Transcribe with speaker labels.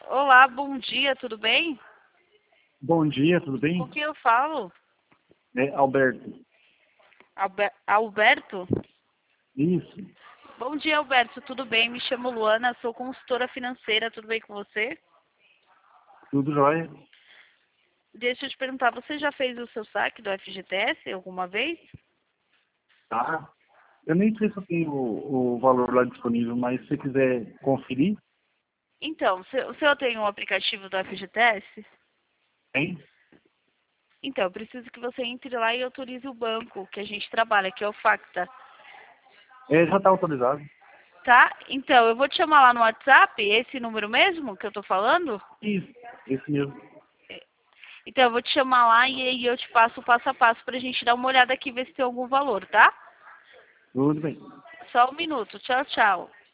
Speaker 1: Olá, bom dia, tudo bem?
Speaker 2: Bom dia, tudo bem?
Speaker 1: Com quem eu falo?
Speaker 2: É Alberto.
Speaker 1: Alberto?
Speaker 2: Isso,
Speaker 1: Bom dia, Alberto, tudo bem? Me chamo Luana, sou consultora financeira, tudo bem com você?
Speaker 2: tudo jóia.
Speaker 1: Deixa eu te perguntar, você já fez o seu saque do FGTS alguma vez?
Speaker 2: Tá. Eu nem sei se eu tenho o valor lá disponível, mas se você quiser conferir,
Speaker 1: Então, o senhor tem um aplicativo do FGTS?
Speaker 2: tem.
Speaker 1: Então, eu preciso que você entre lá e autorize o banco que a gente trabalha, que é o Facta.
Speaker 2: Já está autorizado.
Speaker 1: Tá? Então, eu vou te chamar lá no WhatsApp, esse número mesmo que eu tô falando?
Speaker 2: Isso, esse mesmo.
Speaker 1: Então, eu vou te chamar lá e aí eu te passo o passo a passo pra gente dar uma olhada aqui e ver se tem algum valor, tá?
Speaker 2: Tudo bem.
Speaker 1: Só um minuto. Tchau, tchau.